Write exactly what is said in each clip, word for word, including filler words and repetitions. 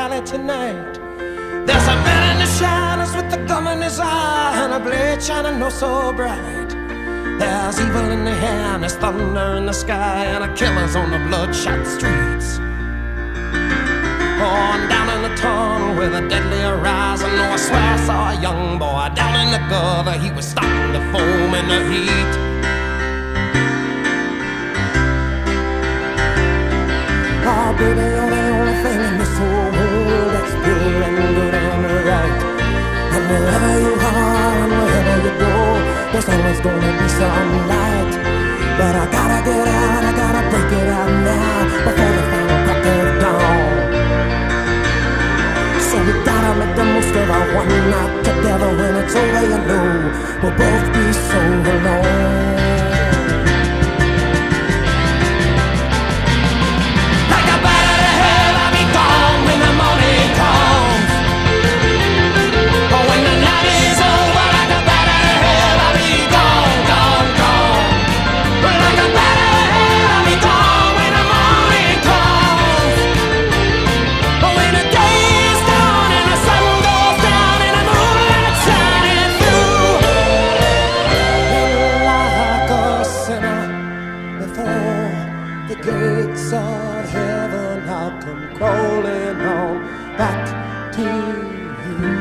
alley tonight. There's a man in the shadows with the gum in his eye and a blade shining no so bright. There's evil in the air and there's thunder in the sky and a killer's on the bloodshot streets. Oh, and down in the tunnel with a deadly horizon, oh, I swear I saw a young boy down in the gutter. He was starting to foam in the heat. Oh, baby, you're the only thing in this whole world that's pure and good and right. And wherever you are and wherever you go, there's always gonna be some light. But I gotta get out, I gotta break it out now before the final crack of dawn. So we gotta make the most of our one night together. When it's over, you know we'll both be so alone. Like a bat out of hell, I'll be gone when the morning comes. But when the night is over, like a bat out of hell, I'll be gone, gone, gone. But like a bat out of hell, I'll be gone when the morning comes. But when the day is done and the sun goes down and the moonlight shining through, like a sinner before the gates of heaven, I'll come crawling on back to you.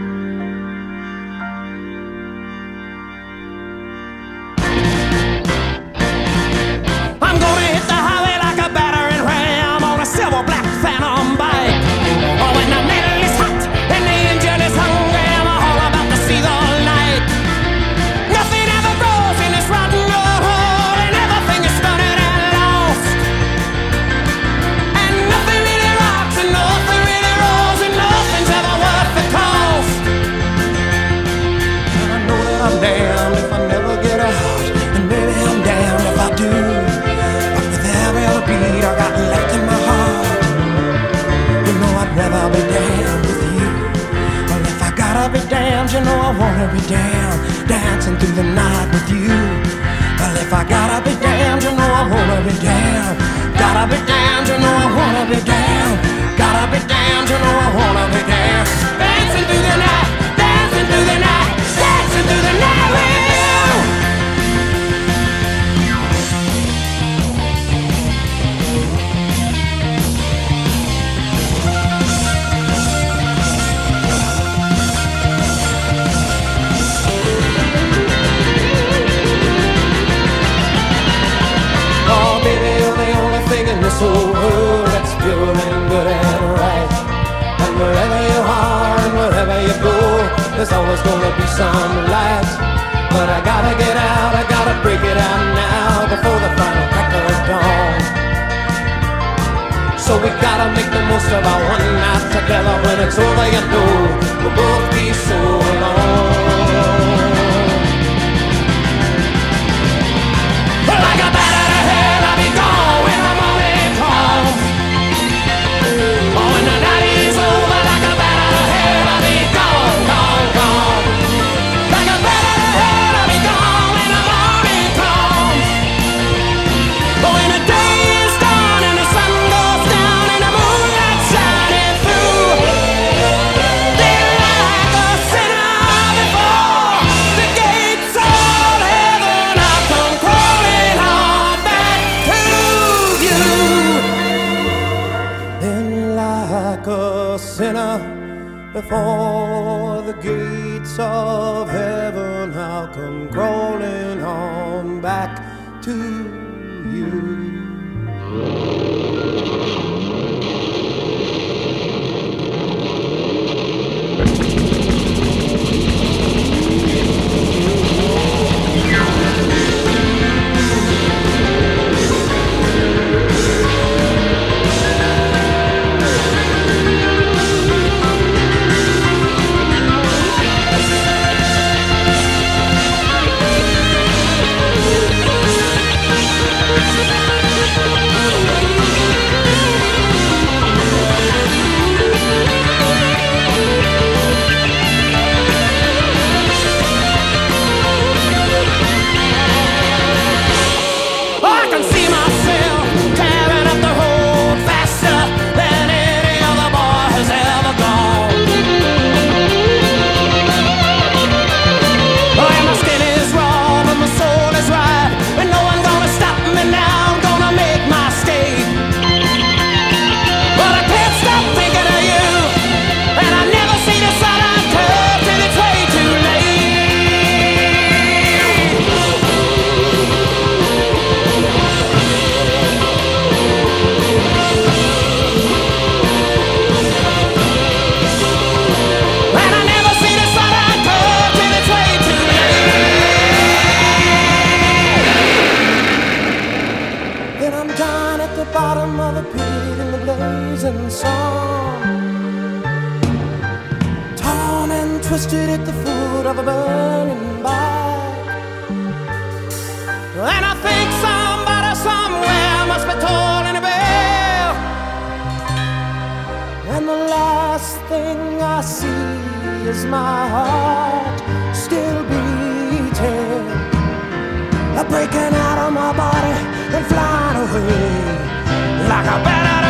I'm gonna hit the highway like a battering ram on a silver black phantom bike. Oh, when the metal is hot and the engine is hungry, I'm all about to see the light. Nothing ever grows in this rotten old hole, and everything is stunted and lost. And nothing really rocks and nothing really rolls, and nothing's ever worth the cost. And I know that I'm damned if I never get out, and maybe I'm damned if I do. But with every other beat I got left in my heart, you know I'd rather be damned with you. Well, if I gotta be damned, you know I wanna be damned, dancing through the night with you. Well, if I gotta be damned, you know I wanna be damned. Gotta be damned, you know I wanna be damned. Gotta be damned, you know I wanna be damned. Dancing through the night, dancing through the night, dancing through the night with you. Oh, baby, you're the only thing in this whole world that's pure and good and right. And wherever you are and wherever you go, there's always gonna be some light. But I gotta get out, I gotta break it out now before the final crack of dawn. So we gotta make the most of our one night together. When it's over, you know we'll both be so alone. Like a bat out of hell, I'll be gone when the morning comes. Oh, when the night is over, like a bat out of hell, I'll be gone, gone, gone. Like a bat out of hell, I'll be gone when the morning comes. But when the day is done and the sun goes down and the moonlight shining through, they're like a sinner before the gates of heaven. I'll come crawling on back to you. Then like a sinner before the gates of heaven, I'll come crawling on back to you. We'll be right back. twisted at the foot of a burning bark. And I think somebody somewhere must be tolling a bell. And the last thing I see is my heart still beating, breaking out of my body and flying away like a bat out of